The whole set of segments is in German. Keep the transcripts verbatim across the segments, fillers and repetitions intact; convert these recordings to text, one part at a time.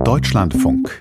Deutschlandfunk.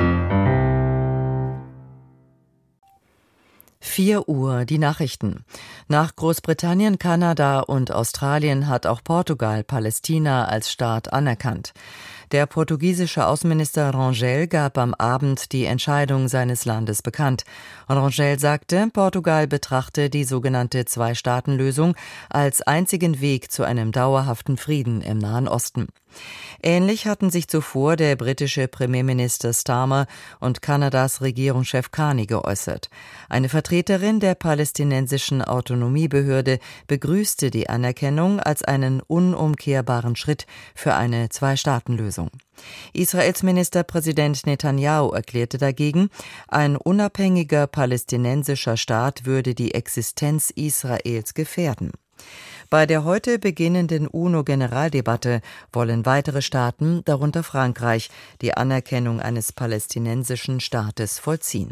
vier Uhr, die Nachrichten. Nach Großbritannien, Kanada und Australien hat auch Portugal Palästina als Staat anerkannt. Der portugiesische Außenminister Rangel gab am Abend die Entscheidung seines Landes bekannt. Rangel sagte, Portugal betrachte die sogenannte Zwei-Staaten-Lösung als einzigen Weg zu einem dauerhaften Frieden im Nahen Osten. Ähnlich hatten sich zuvor der britische Premierminister Starmer und Kanadas Regierungschef Carney geäußert. Eine Vertreterin der palästinensischen Autonomiebehörde begrüßte die Anerkennung als einen unumkehrbaren Schritt für eine Zwei-Staaten-Lösung. Israels Ministerpräsident Netanyahu erklärte dagegen, ein unabhängiger palästinensischer Staat würde die Existenz Israels gefährden. Bei der heute beginnenden UNO-Generaldebatte wollen weitere Staaten, darunter Frankreich, die Anerkennung eines palästinensischen Staates vollziehen.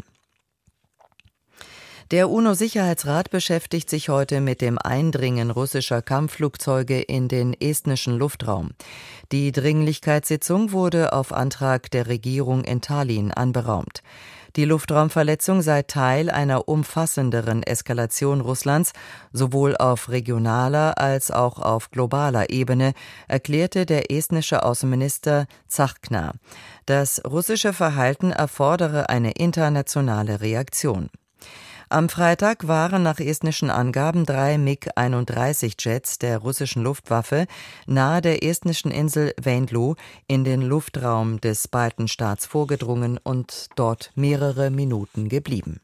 Der UNO-Sicherheitsrat beschäftigt sich heute mit dem Eindringen russischer Kampfflugzeuge in den estnischen Luftraum. Die Dringlichkeitssitzung wurde auf Antrag der Regierung in Tallinn anberaumt. Die Luftraumverletzung sei Teil einer umfassenderen Eskalation Russlands, sowohl auf regionaler als auch auf globaler Ebene, erklärte der estnische Außenminister Tsahkna. Das russische Verhalten erfordere eine internationale Reaktion. Am Freitag waren nach estnischen Angaben drei MiG einunddreißig Jets der russischen Luftwaffe nahe der estnischen Insel Venlo in den Luftraum des Baltenstaats vorgedrungen und dort mehrere Minuten geblieben.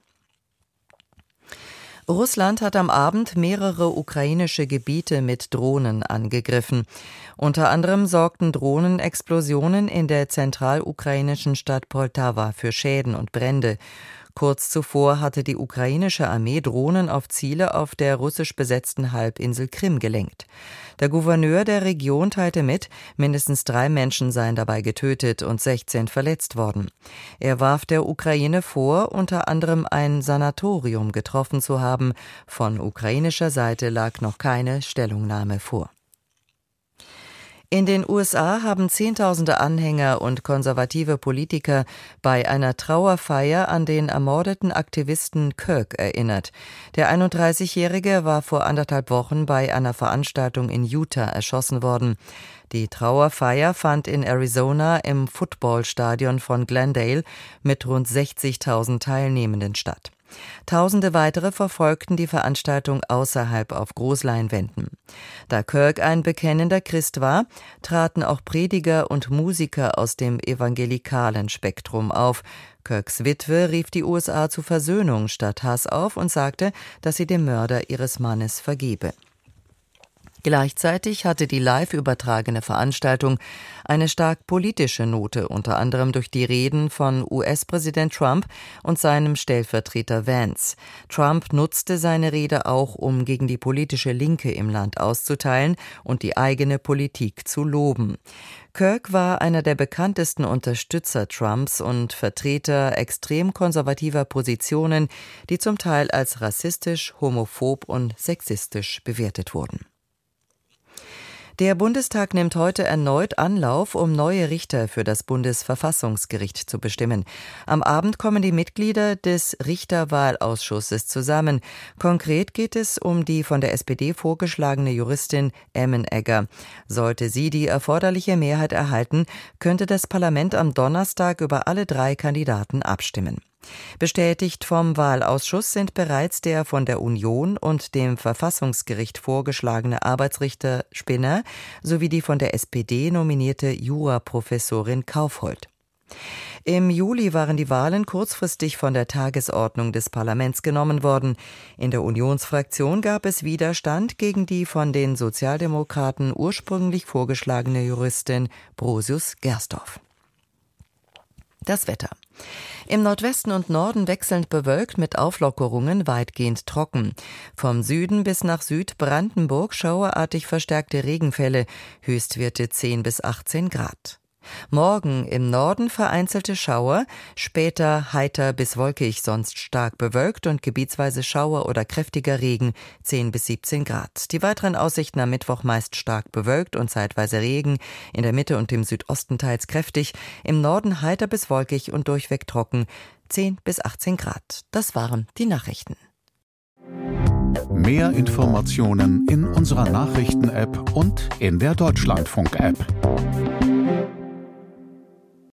Russland hat am Abend mehrere ukrainische Gebiete mit Drohnen angegriffen. Unter anderem sorgten Drohnenexplosionen in der zentralukrainischen Stadt Poltawa für Schäden und Brände. Kurz zuvor hatte die ukrainische Armee Drohnen auf Ziele auf der russisch besetzten Halbinsel Krim gelenkt. Der Gouverneur der Region teilte mit, mindestens drei Menschen seien dabei getötet und sechzehn verletzt worden. Er warf der Ukraine vor, unter anderem ein Sanatorium getroffen zu haben. Von ukrainischer Seite lag noch keine Stellungnahme vor. In den U S A haben Zehntausende Anhänger und konservative Politiker bei einer Trauerfeier an den ermordeten Aktivisten Kirk erinnert. Der einunddreißigjährige war vor anderthalb Wochen bei einer Veranstaltung in Utah erschossen worden. Die Trauerfeier fand in Arizona im Footballstadion von Glendale mit rund sechzigtausend Teilnehmenden statt. Tausende weitere verfolgten die Veranstaltung außerhalb auf Großleinwänden. Da Kirk ein bekennender Christ war, traten auch Prediger und Musiker aus dem evangelikalen Spektrum auf. Kirks Witwe rief die U S A zu Versöhnung statt Hass auf und sagte, dass sie dem Mörder ihres Mannes vergebe. Gleichzeitig hatte die live übertragene Veranstaltung eine stark politische Note, unter anderem durch die Reden von U S-Präsident Trump und seinem Stellvertreter Vance. Trump nutzte seine Rede auch, um gegen die politische Linke im Land auszuteilen und die eigene Politik zu loben. Kirk war einer der bekanntesten Unterstützer Trumps und Vertreter extrem konservativer Positionen, die zum Teil als rassistisch, homophob und sexistisch bewertet wurden. Der Bundestag nimmt heute erneut Anlauf, um neue Richter für das Bundesverfassungsgericht zu bestimmen. Am Abend kommen die Mitglieder des Richterwahlausschusses zusammen. Konkret geht es um die von der S P D vorgeschlagene Juristin Emmenegger. Sollte sie die erforderliche Mehrheit erhalten, könnte das Parlament am Donnerstag über alle drei Kandidaten abstimmen. Bestätigt vom Wahlausschuss sind bereits der von der Union und dem Verfassungsgericht vorgeschlagene Arbeitsrichter Spinner sowie die von der S P D nominierte Juraprofessorin Kaufhold. Im Juli waren die Wahlen kurzfristig von der Tagesordnung des Parlaments genommen worden. In der Unionsfraktion gab es Widerstand gegen die von den Sozialdemokraten ursprünglich vorgeschlagene Juristin Brosius Gersdorf. Das Wetter. Im Nordwesten und Norden wechselnd bewölkt mit Auflockerungen, weitgehend trocken. Vom Süden bis nach Südbrandenburg schauerartig verstärkte Regenfälle, Höchstwerte zehn bis achtzehn Grad. Morgen im Norden vereinzelte Schauer, später heiter bis wolkig, sonst stark bewölkt und gebietsweise Schauer oder kräftiger Regen, zehn bis siebzehn Grad. Die weiteren Aussichten am Mittwoch meist stark bewölkt und zeitweise Regen, in der Mitte und im Südosten teils kräftig, im Norden heiter bis wolkig und durchweg trocken, zehn bis achtzehn Grad. Das waren die Nachrichten. Mehr Informationen in unserer Nachrichten-App und in der Deutschlandfunk-App.